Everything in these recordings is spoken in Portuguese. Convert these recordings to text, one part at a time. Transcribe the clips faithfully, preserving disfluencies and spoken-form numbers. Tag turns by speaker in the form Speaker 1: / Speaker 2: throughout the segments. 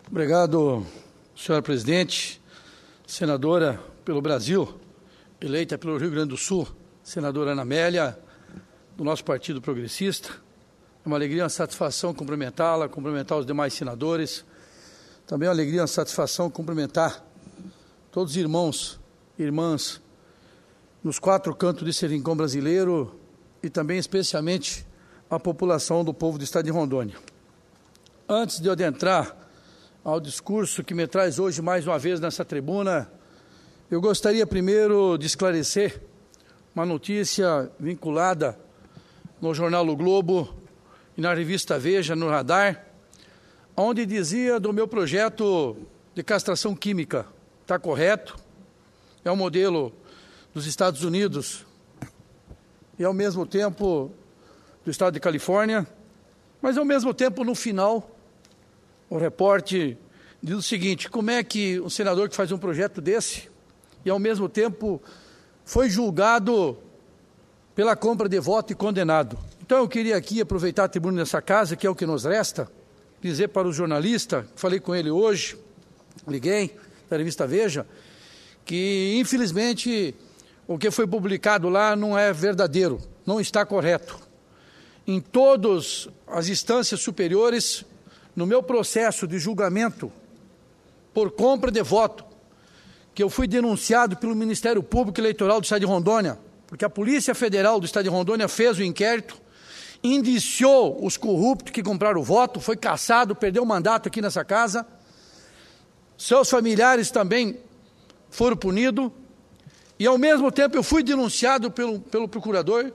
Speaker 1: Obrigado, senhora presidente, senadora pelo Brasil, eleita pelo Rio Grande do Sul, senadora Ana Amélia, do nosso Partido Progressista. É uma alegria e uma satisfação cumprimentá-la, cumprimentar os demais senadores. Também é uma alegria e uma satisfação cumprimentar todos os irmãos e irmãs nos quatro cantos desse rincão brasileiro e também especialmente a população do povo do estado de Rondônia. Antes de eu adentrar ao discurso que me traz hoje mais uma vez nessa tribuna, eu gostaria primeiro de esclarecer uma notícia vinculada no jornal O Globo e na revista Veja, no Radar, onde dizia do meu projeto de castração química. Está correto? É um modelo dos Estados Unidos e ao mesmo tempo do estado de Califórnia, mas ao mesmo tempo no final o repórter diz o seguinte: como é que um senador que faz um projeto desse e ao mesmo tempo foi julgado pela compra de voto e condenado? Então eu queria aqui aproveitar a tribuna dessa casa, que é o que nos resta, dizer para o jornalista, falei com ele hoje, liguei, da revista Veja, que infelizmente o que foi publicado lá não é verdadeiro, não está correto. Em todas as instâncias superiores, no meu processo de julgamento por compra de voto, que eu fui denunciado pelo Ministério Público Eleitoral do Estado de Rondônia, porque a Polícia Federal do Estado de Rondônia fez o inquérito, indiciou os corruptos que compraram o voto, foi cassado, perdeu o mandato aqui nessa casa, seus familiares também foram punidos, e ao mesmo tempo eu fui denunciado pelo, pelo procurador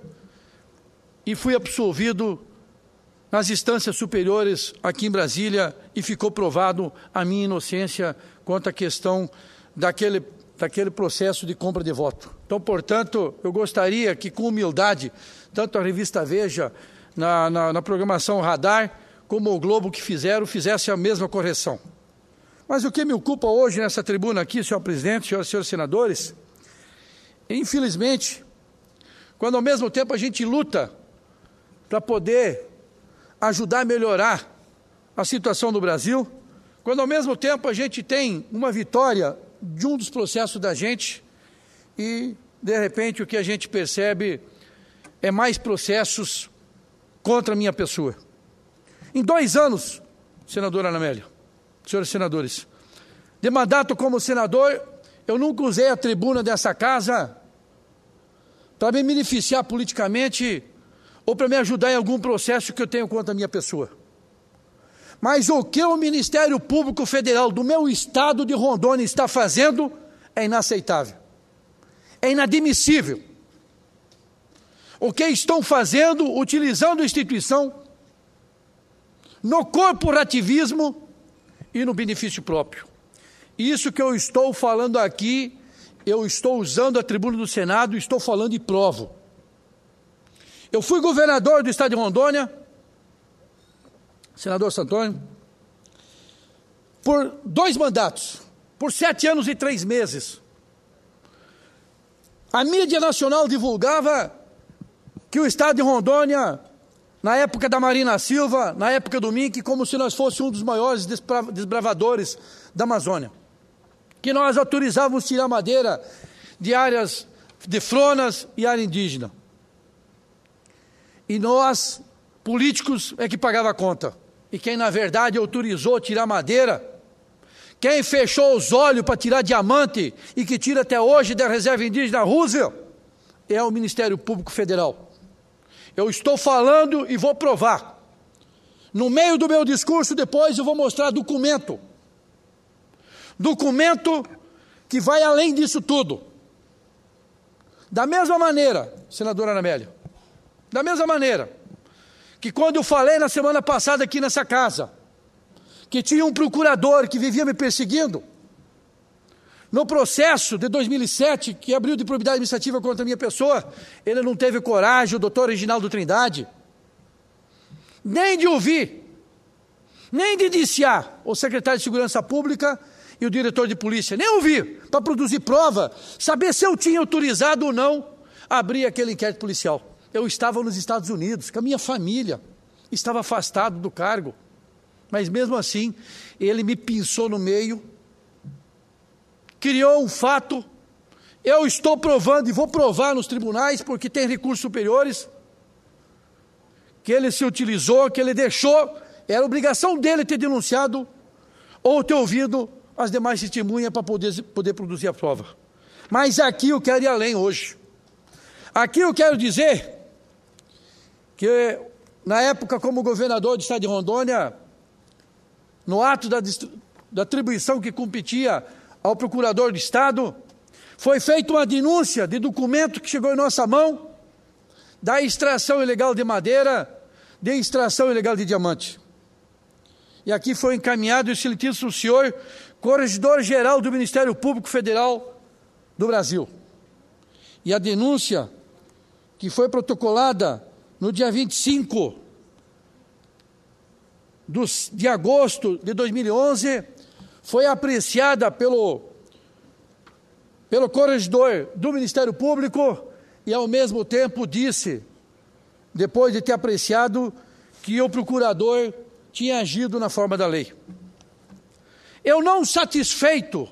Speaker 1: e fui absolvido nas instâncias superiores aqui em Brasília e ficou provado a minha inocência quanto à questão daquele, daquele processo de compra de voto. Então, portanto, eu gostaria que com humildade, tanto a revista Veja, na, na, na programação Radar, como o Globo que fizeram, fizesse a mesma correção. Mas o que me ocupa hoje nessa tribuna aqui, senhor presidente, senhoras e senhores senadores, infelizmente, quando ao mesmo tempo a gente luta para poder ajudar a melhorar a situação do Brasil, quando ao mesmo tempo a gente tem uma vitória de um dos processos da gente e, de repente, o que a gente percebe é mais processos contra a minha pessoa. Em dois anos, senadora Ana Amélia, senhores senadores, de mandato como senador, eu nunca usei a tribuna dessa casa para me beneficiar politicamente ou para me ajudar em algum processo que eu tenho contra a minha pessoa. Mas o que o Ministério Público Federal do meu estado de Rondônia está fazendo é inaceitável, é inadmissível. O que estão fazendo, utilizando a instituição no corporativismo e no benefício próprio. Isso que eu estou falando aqui, eu estou usando a tribuna do Senado, estou falando e provo. Eu fui governador do estado de Rondônia, senador Santônio, por dois mandatos, por sete anos e três meses. A mídia nacional divulgava que o estado de Rondônia, na época da Marina Silva, na época do M I C, como se nós fôssemos um dos maiores desbravadores da Amazônia. Que nós autorizávamos tirar madeira de áreas de fronas e área indígena. E nós, políticos, é que pagava a conta. E quem, na verdade, autorizou tirar madeira, quem fechou os olhos para tirar diamante e que tira até hoje da reserva indígena Roosevelt, é o Ministério Público Federal. Eu estou falando e vou provar. No meio do meu discurso, depois eu vou mostrar documento. Documento que vai além disso tudo. Da mesma maneira, senadora Ana Amélia, da mesma maneira que quando eu falei na semana passada aqui nessa casa, que tinha um procurador que vivia me perseguindo, no processo de dois mil e sete, que abriu de probidade administrativa contra a minha pessoa, ele não teve coragem, o doutor Reginaldo Trindade, nem de ouvir, nem de indiciar o secretário de Segurança Pública e o diretor de polícia, nem ouvir, para produzir prova, saber se eu tinha autorizado ou não abrir aquele inquérito policial. Eu estava nos Estados Unidos, com a minha família, estava afastado do cargo. Mas mesmo assim, ele me pinçou no meio, criou um fato, eu estou provando e vou provar nos tribunais, porque tem recursos superiores, que ele se utilizou, que ele deixou, era obrigação dele ter denunciado ou ter ouvido as demais testemunhas para poder, poder produzir a prova. Mas aqui eu quero ir além hoje. Aqui eu quero dizer que, na época, como governador do estado de Rondônia, no ato da, da atribuição que competia ao procurador do estado, foi feita uma denúncia de documento que chegou em nossa mão, da extração ilegal de madeira, de extração ilegal de diamante. E aqui foi encaminhado o excelentíssimo senhor Corregedor-Geral do Ministério Público Federal do Brasil. E a denúncia, que foi protocolada no dia vinte e cinco de agosto de dois mil e onze, foi apreciada pelo, pelo corregedor do Ministério Público e, ao mesmo tempo, disse, depois de ter apreciado, que o procurador tinha agido na forma da lei. Eu, não satisfeito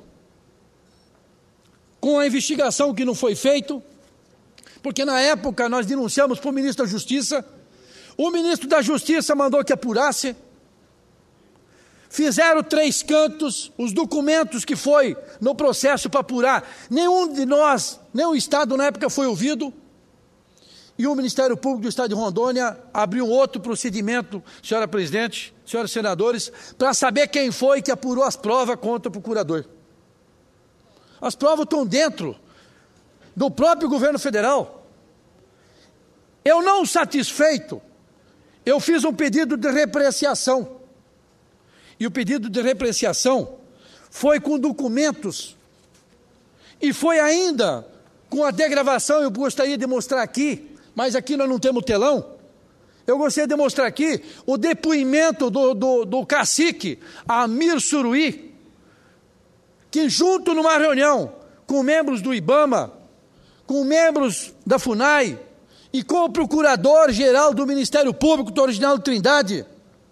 Speaker 1: com a investigação que não foi feita, porque na época nós denunciamos para o ministro da Justiça, o ministro da Justiça mandou que apurasse, fizeram três cantos, os documentos que foi no processo para apurar, nenhum de nós, nem o Estado na época foi ouvido, e o Ministério Público do Estado de Rondônia abriu outro procedimento, senhora presidente, senhores senadores, para saber quem foi que apurou as provas contra o procurador. As provas estão dentro do próprio governo federal. Eu, não satisfeito, eu fiz um pedido de repreciação. E o pedido de repreciação foi com documentos e foi ainda com a degravação. Eu gostaria de mostrar aqui, mas aqui nós não temos telão. Eu gostaria de mostrar aqui o depoimento do, do, do cacique Amir Suruí, que junto numa reunião com membros do IBAMA, com membros da FUNAI e com o procurador-geral do Ministério Público, doutor Reginaldo Trindade,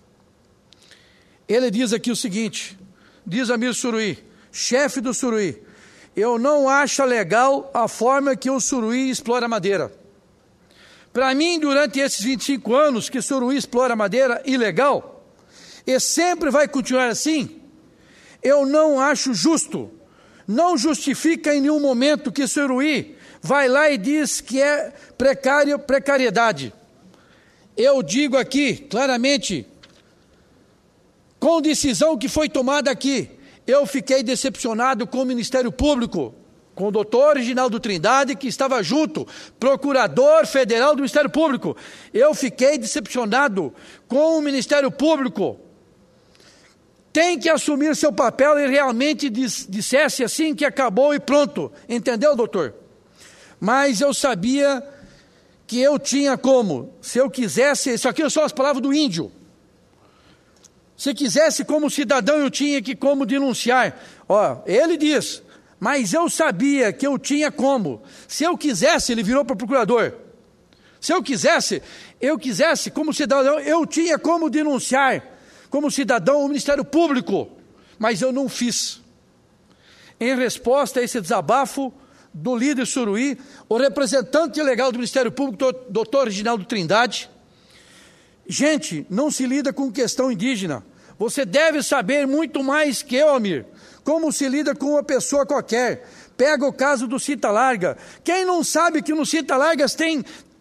Speaker 1: ele diz aqui o seguinte, diz Amir Suruí, chefe do Suruí, eu não acho legal a forma que o Suruí explora madeira. Para mim, durante esses vinte e cinco anos que o Suruí explora madeira ilegal, e sempre vai continuar assim, eu não acho justo, não justifica em nenhum momento que o Suruí vai lá e diz que é precário, precariedade. Eu digo aqui, claramente, com decisão que foi tomada aqui, eu fiquei decepcionado com o Ministério Público, com o doutor Reginaldo Trindade, que estava junto, procurador federal do Ministério Público. Eu fiquei decepcionado com o Ministério Público. Tem que assumir seu papel e realmente dissesse assim que acabou e pronto. Entendeu, doutor? Mas eu sabia que eu tinha como, se eu quisesse, isso aqui são as palavras do índio, se quisesse como cidadão eu tinha que como denunciar. Ó, ele diz, mas eu sabia que eu tinha como, se eu quisesse, ele virou para o procurador, se eu quisesse, eu quisesse como cidadão, eu tinha como denunciar, como cidadão, o Ministério Público, mas eu não fiz. Em resposta a esse desabafo do líder Suruí, o representante legal do Ministério Público, doutor Reginaldo Trindade, gente, não se lida com questão indígena. Você deve saber muito mais que eu, Amir, como se lida com uma pessoa qualquer. Pega o caso do Cita Larga. Quem não sabe que no Cita Largas tem...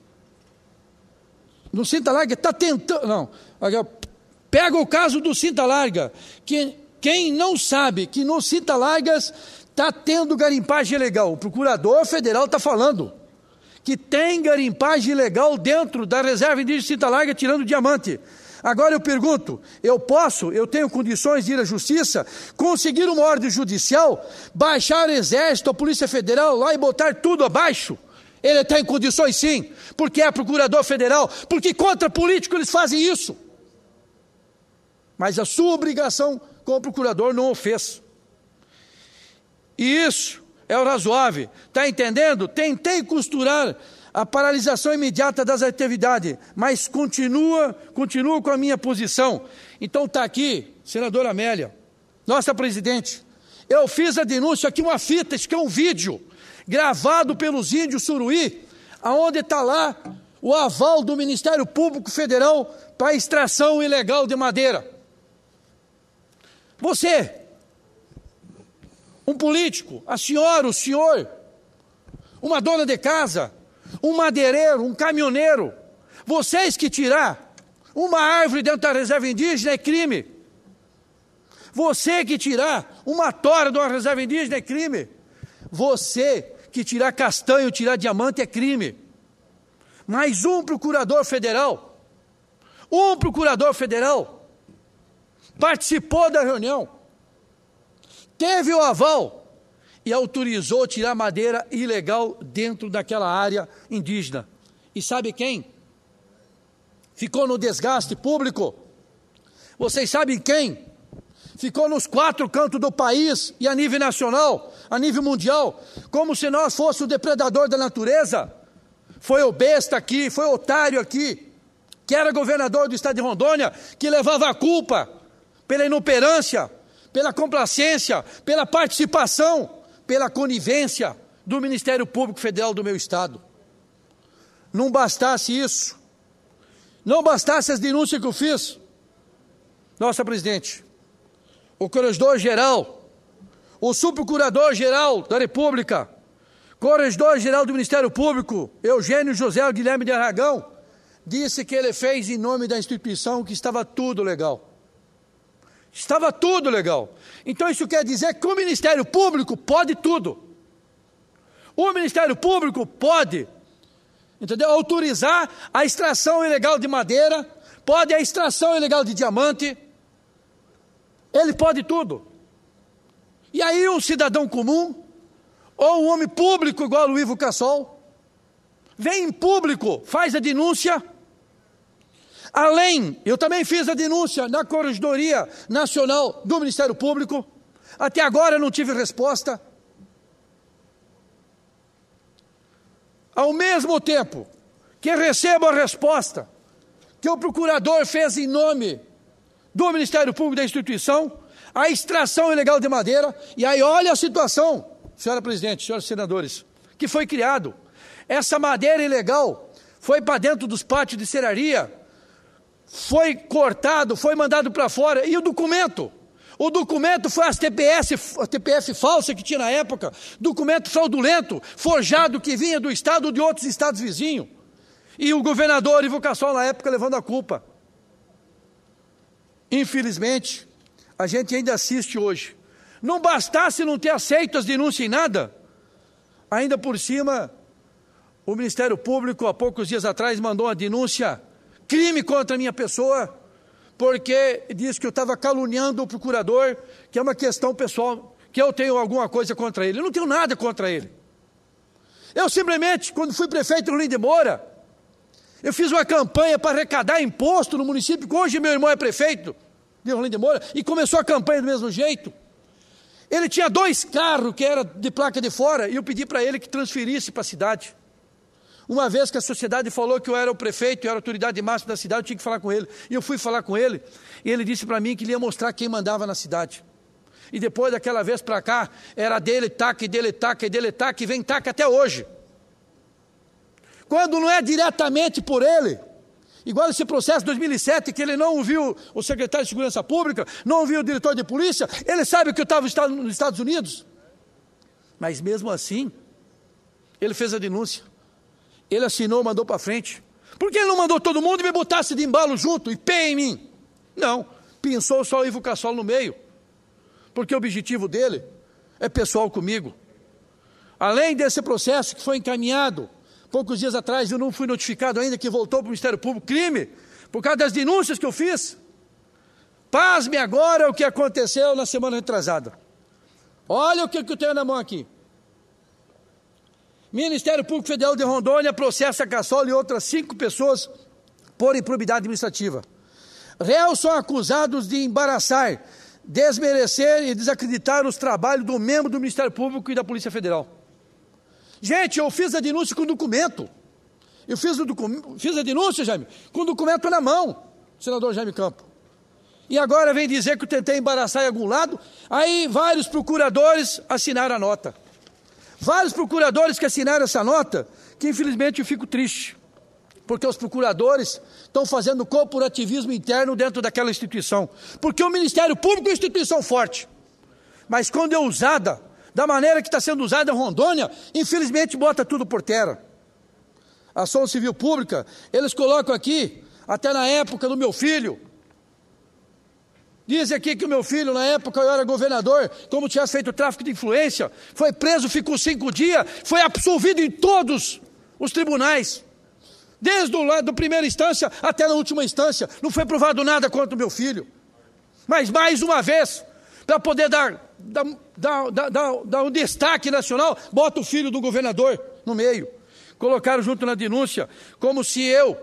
Speaker 1: No Cita Larga está tentando... Não, pega o caso do Cita Larga. Que, quem não sabe que no Cita Largas está tendo garimpagem ilegal. O procurador federal está falando que tem garimpagem ilegal dentro da reserva indígena de Cita Larga, tirando diamante. Agora eu pergunto, eu posso, eu tenho condições de ir à justiça, conseguir uma ordem judicial, baixar o exército, a Polícia Federal lá e botar tudo abaixo? Ele está em condições sim, porque é procurador federal, porque contra político eles fazem isso. Mas a sua obrigação como procurador não o fez. E isso é o razoável, está entendendo? Tentei costurar a paralisação imediata das atividades, mas continua, continuo com a minha posição. Então está aqui, senadora Amélia, nossa presidente, eu fiz a denúncia aqui, uma fita, isso aqui é um vídeo, gravado pelos índios Suruí, aonde está lá o aval do Ministério Público Federal para a extração ilegal de madeira. Você, um político, a senhora, o senhor, uma dona de casa, um madeireiro, um caminhoneiro, vocês que tirar uma árvore dentro da reserva indígena é crime. Você que tirar uma tora de uma reserva indígena é crime. Você que tirar castanho, tirar diamante é crime. Mas um procurador federal, um procurador federal participou da reunião, teve o aval e autorizou tirar madeira ilegal dentro daquela área indígena. E sabe quem ficou no desgaste público? Vocês sabem quem? Ficou nos quatro cantos do país e a nível nacional, a nível mundial, como se nós fôssemos o depredador da natureza. Foi o besta aqui, foi o otário aqui, que era governador do estado de Rondônia, que levava a culpa pela inoperância, pela complacência, pela participação, pela conivência do Ministério Público Federal do meu estado. Não bastasse isso, não bastasse as denúncias que eu fiz, nossa presidente, o corregedor-geral, o subprocurador-geral da República, corregedor-geral do Ministério Público, Eugênio José Guilherme de Aragão, disse que ele fez em nome da instituição, que estava tudo legal. Estava tudo legal. Então isso quer dizer que o Ministério Público pode tudo. O Ministério Público pode, entendeu, autorizar a extração ilegal de madeira, pode a extração ilegal de diamante, ele pode tudo. E aí um cidadão comum, ou um homem público igual o Ivo Cassol, vem em público, faz a denúncia. Além, eu também fiz a denúncia na Corregedoria Nacional do Ministério Público, até agora não tive resposta. Ao mesmo tempo que recebo a resposta que o procurador fez em nome do Ministério Público da instituição, a extração ilegal de madeira, e aí olha a situação, senhora presidente, senhores senadores, que foi criado. Essa madeira ilegal foi para dentro dos pátios de serraria, foi cortado, foi mandado para fora, e o documento? O documento foi as T P S, a T P F falsa que tinha na época, documento fraudulento, forjado que vinha do estado ou de outros estados vizinhos. E o governador Ivo Cassol na época levando a culpa. Infelizmente, a gente ainda assiste hoje. Não bastasse não ter aceito as denúncias em nada, ainda por cima, o Ministério Público, há poucos dias atrás, mandou uma denúncia, crime contra a minha pessoa, porque disse que eu estava caluniando o procurador, que é uma questão pessoal, que eu tenho alguma coisa contra ele. Eu não tenho nada contra ele. Eu simplesmente, quando fui prefeito de Rolim de Moura, eu fiz uma campanha para arrecadar imposto no município, que hoje meu irmão é prefeito de Rolim de Moura, e começou a campanha do mesmo jeito. Ele tinha dois carros que eram de placa de fora, e eu pedi para ele que transferisse para a cidade. Uma vez que a sociedade falou que eu era o prefeito, eu era a autoridade máxima da cidade, eu tinha que falar com ele. E eu fui falar com ele, e ele disse para mim que ele ia mostrar quem mandava na cidade. E depois daquela vez para cá, era dele taca, dele taca, dele taca, e vem taca até hoje. Quando não é diretamente por ele, igual esse processo de dois mil e sete, que ele não ouviu o secretário de Segurança Pública, não ouviu o diretor de polícia, ele sabe que eu estava nos Estados Unidos. Mas mesmo assim, ele fez a denúncia. Ele assinou, mandou para frente. Por que ele não mandou todo mundo e me botasse de embalo junto e pé em mim? Não, pensou só o Ivo Cassol no meio. Porque o objetivo dele é pessoal comigo. Além desse processo que foi encaminhado, poucos dias atrás eu não fui notificado ainda que voltou para o Ministério Público, crime, por causa das denúncias que eu fiz. Pasme agora o que aconteceu na semana retrasada. Olha o que eu tenho na mão aqui. Ministério Público Federal de Rondônia processa Cassol e outras cinco pessoas por improbidade administrativa. Réus são acusados de embaraçar, desmerecer e desacreditar os trabalhos do membro do Ministério Público e da Polícia Federal. Gente, eu fiz a denúncia com documento. Eu fiz, o fiz a denúncia, Jaime, com o documento na mão, senador Jaime Campos. E agora vem dizer que eu tentei embaraçar em algum lado, aí vários procuradores assinaram a nota. Vários procuradores que assinaram essa nota, que infelizmente eu fico triste, porque os procuradores estão fazendo corporativismo interno dentro daquela instituição. Porque o Ministério Público é uma instituição forte, mas quando é usada, da maneira que está sendo usada em Rondônia, infelizmente bota tudo por terra. A ação civil pública, eles colocam aqui, até na época do meu filho, diz aqui que o meu filho, na época eu era governador, como tinha feito tráfico de influência, foi preso, ficou cinco dias, foi absolvido em todos os tribunais, desde o lado da primeira instância até na última instância, não foi provado nada contra o meu filho. Mas mais uma vez, para poder dar, dar, dar, dar, dar, dar um destaque nacional, bota o filho do governador no meio. Colocaram junto na denúncia, como se eu,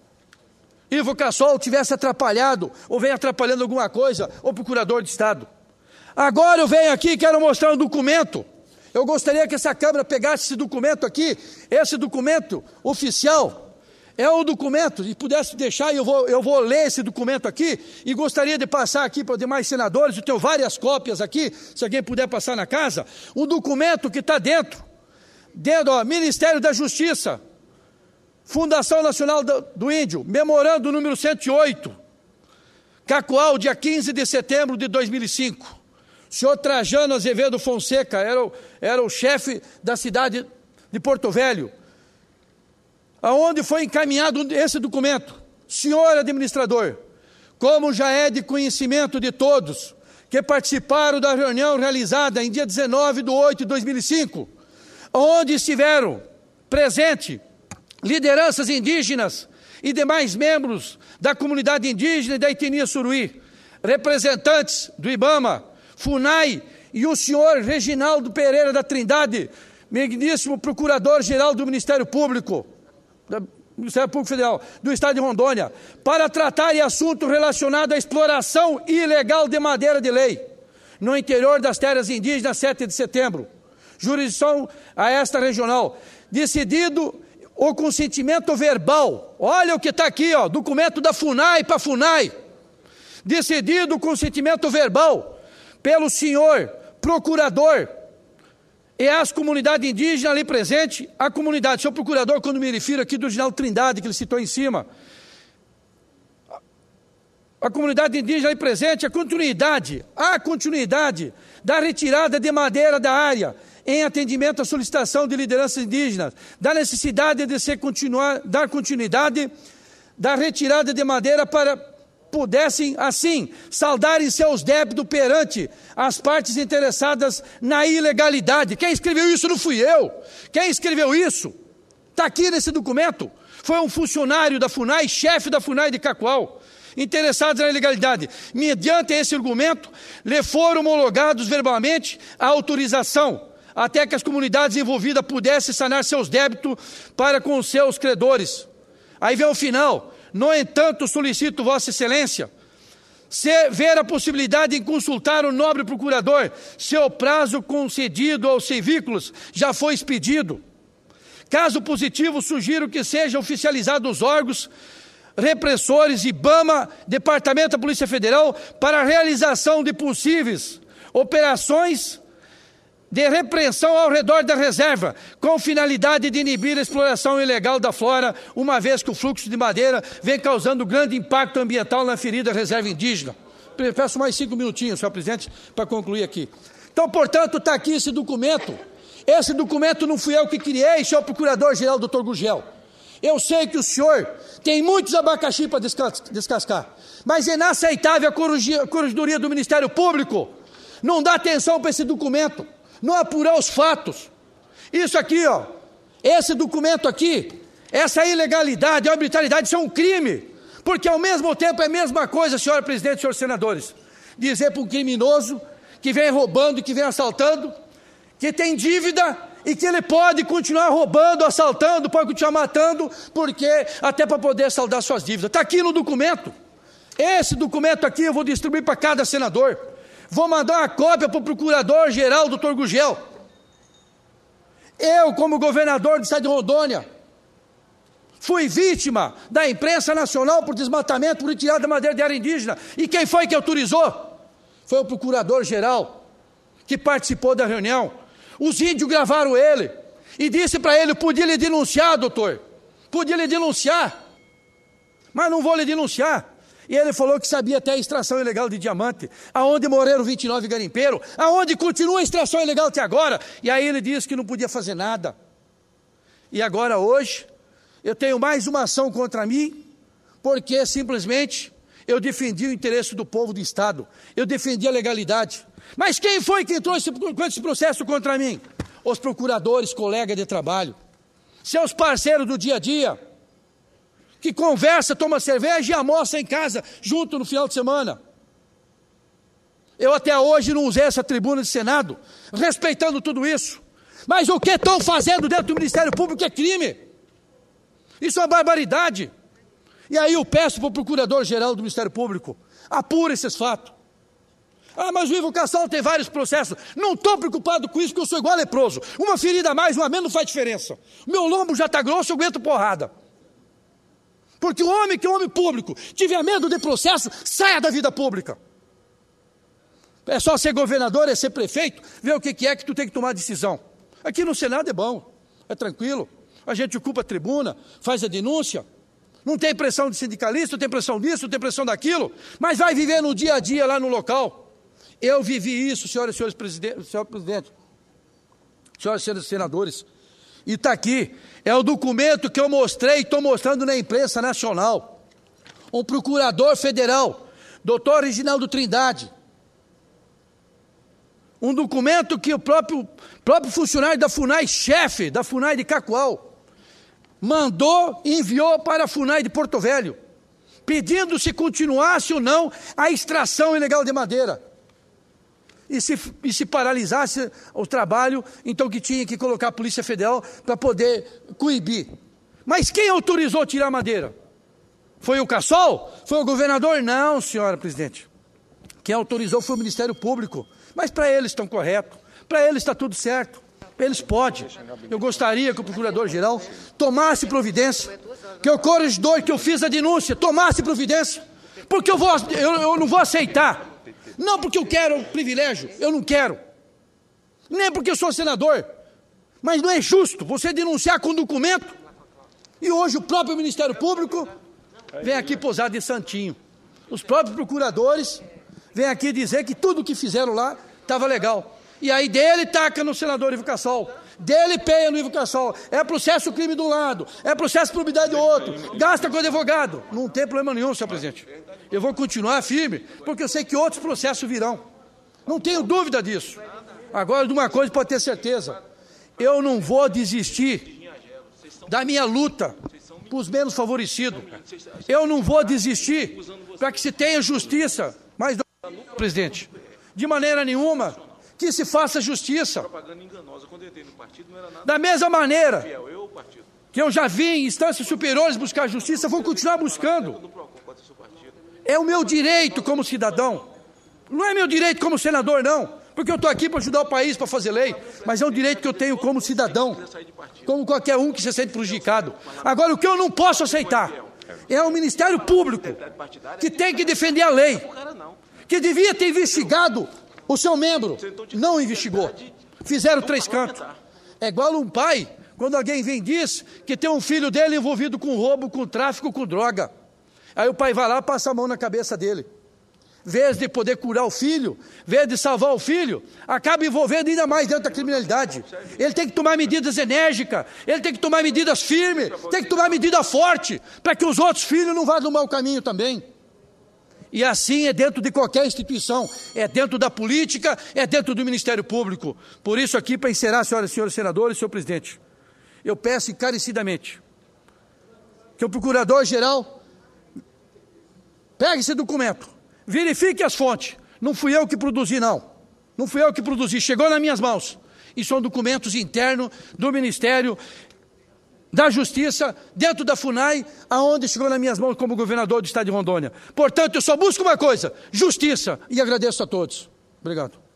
Speaker 1: Ivo Cassol, tivesse atrapalhado, ou vem atrapalhando alguma coisa, o procurador de Estado. Agora eu venho aqui e quero mostrar um documento. Eu gostaria que essa Câmara pegasse esse documento aqui, esse documento oficial, é um documento, e pudesse deixar, eu vou, eu vou ler esse documento aqui, e gostaria de passar aqui para os demais senadores, eu tenho várias cópias aqui, se alguém puder passar na casa, um documento que está dentro, dentro do Ministério da Justiça, Fundação Nacional do, do Índio, memorando número cento e oito, Cacoal, dia quinze de setembro de dois mil e cinco. O senhor Trajano Azevedo Fonseca era o, era o chefe da cidade de Porto Velho, aonde foi encaminhado esse documento. Senhor administrador, como já é de conhecimento de todos que participaram da reunião realizada em dia dezenove de oito de dois mil e cinco, onde estiveram presentes lideranças indígenas e demais membros da comunidade indígena e da etnia Suruí, representantes do IBAMA, FUNAI e o senhor Reginaldo Pereira da Trindade, digníssimo procurador-geral do Ministério Público, do Ministério Público Federal do Estado de Rondônia, para tratar de assunto relacionado à exploração ilegal de madeira de lei, no interior das terras indígenas, sete de setembro, jurisdição a esta regional, decidido o consentimento verbal, olha o que está aqui, ó, documento da FUNAI para a FUNAI, decidido o consentimento verbal pelo senhor procurador e as comunidades indígenas ali presentes, a comunidade, senhor procurador, quando me refiro aqui do Reginaldo Trindade, que ele citou em cima, a comunidade indígena ali presente, a continuidade, a continuidade da retirada de madeira da área, em atendimento à solicitação de lideranças indígenas, da necessidade de se continuar, dar continuidade da retirada de madeira para pudessem, assim, saldarem seus débitos perante as partes interessadas na ilegalidade. Quem escreveu isso não fui eu. Quem escreveu isso está aqui nesse documento. Foi um funcionário da FUNAI, chefe da FUNAI de Cacoal, interessados na ilegalidade. Mediante esse argumento, lhe foram homologados verbalmente a autorização até que as comunidades envolvidas pudessem sanar seus débitos para com os seus credores. Aí vem o final. No entanto, solicito Vossa Excelência se ver a possibilidade de consultar o nobre procurador, seu prazo concedido aos civícolos já foi expedido. Caso positivo, sugiro que sejam oficializados os órgãos repressores IBAMA, Departamento da Polícia Federal, para a realização de possíveis operações de repreensão ao redor da reserva, com finalidade de inibir a exploração ilegal da flora, uma vez que o fluxo de madeira vem causando grande impacto ambiental na ferida reserva indígena. Peço mais cinco minutinhos, senhor presidente, para concluir aqui. Então, portanto, está aqui esse documento. Esse documento não fui eu que criei, senhor procurador-geral, doutor Gurgel. Eu sei que o senhor tem muitos abacaxi para descascar, mas é inaceitável a corregedoria do Ministério Público não dá atenção para esse documento, não apurar os fatos. Isso aqui, ó, esse documento aqui, essa ilegalidade, a arbitrariedade, isso é um crime, porque ao mesmo tempo é a mesma coisa, senhora presidente, senhores senadores, dizer para um criminoso que vem roubando e que vem assaltando, que tem dívida e que ele pode continuar roubando, assaltando, pode continuar matando, porque até para poder saldar suas dívidas. Está aqui no documento. Esse documento aqui eu vou distribuir para cada senador. Vou mandar uma cópia para o procurador-geral, doutor Gurgel. Eu, como governador do estado de Rondônia, Fui vítima da imprensa nacional por desmatamento, por retirada da madeira de área indígena. E quem foi que autorizou? Foi o procurador-geral, que participou da reunião. Os índios gravaram ele e disse para ele: podia lhe denunciar, doutor, podia lhe denunciar, mas não vou lhe denunciar. E ele falou que sabia até a extração ilegal de diamante, aonde morreram vinte e nove garimpeiros, aonde continua a extração ilegal até agora. E aí ele disse que não podia fazer nada. E agora hoje, eu tenho mais uma ação contra mim, porque simplesmente eu defendi o interesse do povo do Estado, eu defendi a legalidade. Mas quem foi que entrou esse, com esse processo contra mim? Os procuradores, colegas de trabalho, seus parceiros do dia a dia, que conversa, toma cerveja e almoça em casa, junto no final de semana. Eu até hoje não usei essa tribuna de Senado, respeitando tudo isso. Mas o que estão fazendo dentro do Ministério Público é crime. Isso é uma barbaridade. E aí eu peço para o Procurador-Geral do Ministério Público, apura esses fatos. Ah, mas o Ivo Cassal tem vários processos. Não estou preocupado com isso, porque eu sou igual a leproso. Uma ferida a mais, uma a menos não faz diferença. Meu lombo já está grosso, eu aguento porrada. Porque o homem que é um homem público, tiver medo de processo, saia da vida pública. É só ser governador, é ser prefeito, ver o que é que tu tem que tomar decisão. Aqui no Senado é bom, é tranquilo. A gente ocupa a tribuna, faz a denúncia. Não tem pressão de sindicalista, não tem pressão disso, não tem pressão daquilo. Mas vai viver no dia a dia lá no local. Eu vivi isso, senhoras e senhores presidentes, senhor presidente, senhoras e senhores senadores. E está aqui, é o documento que eu mostrei e estou mostrando na imprensa nacional. Um procurador federal, doutor Reginaldo Trindade. Um documento que o próprio, próprio funcionário da FUNAI, chefe da FUNAI de Cacoal, mandou e enviou para a FUNAI de Porto Velho, pedindo se continuasse ou não a extração ilegal de madeira. E se, e se paralisasse o trabalho, então que tinha que colocar a Polícia Federal para poder coibir. Mas quem autorizou tirar madeira? Foi o Cassol? Foi o governador? Não, senhora presidente. Quem autorizou foi o Ministério Público. Mas para eles estão corretos, para eles está tudo certo, eles podem. Eu gostaria que o Procurador-Geral tomasse providência, que o corregedor que eu fiz a denúncia tomasse providência, porque eu, vou, eu, eu não vou aceitar. Não porque eu quero privilégio, eu não quero. Nem porque eu sou senador. Mas não é justo você denunciar com documento e hoje o próprio Ministério Público vem aqui posar de santinho. Os próprios procuradores vêm aqui dizer que tudo que fizeram lá estava legal. E aí dele taca no senador Ivo Cassal, dele peia no Ivo Cassal. É processo crime de um lado, é processo probidade do outro, gasta com o advogado. Não tem problema nenhum, senhor presidente. Eu vou continuar firme, porque eu sei que outros processos virão. Não tenho dúvida disso. Agora, de uma coisa pode ter certeza. Eu não vou desistir da minha luta para os menos favorecidos. Eu não vou desistir para que se tenha justiça. Mas, presidente, de maneira nenhuma, que se faça justiça. Da mesma maneira que eu já vi em instâncias superiores buscar justiça, vou continuar buscando. É o meu direito como cidadão. Não é meu direito como senador, não. Porque eu estou aqui para ajudar o país, para fazer lei. Mas é um direito que eu tenho como cidadão. Como qualquer um que se sente prejudicado. Agora, o que eu não posso aceitar é o Ministério Público, que tem que defender a lei. Que devia ter investigado o seu membro. Não investigou. Fizeram três cantos. É igual um pai, quando alguém vem e diz que tem um filho dele envolvido com roubo, com tráfico, com droga. Aí o pai vai lá e passa a mão na cabeça dele. Em vez de poder curar o filho, em vez de salvar o filho, acaba envolvendo ainda mais dentro da criminalidade. Ele tem que tomar medidas enérgicas, ele tem que tomar medidas firmes, tem que tomar medida forte, para que os outros filhos não vá no mau caminho também. E assim é dentro de qualquer instituição, é dentro da política, é dentro do Ministério Público. Por isso aqui, para encerrar, senhoras e senhores senadores, senhor presidente, eu peço encarecidamente que o Procurador-Geral pegue esse documento, verifique as fontes. Não fui eu que produzi, não. Não fui eu que produzi, chegou nas minhas mãos. E são documentos internos do Ministério da Justiça, dentro da FUNAI, aonde chegou nas minhas mãos como governador do estado de Rondônia. Portanto, eu só busco uma coisa, justiça, e agradeço a todos. Obrigado.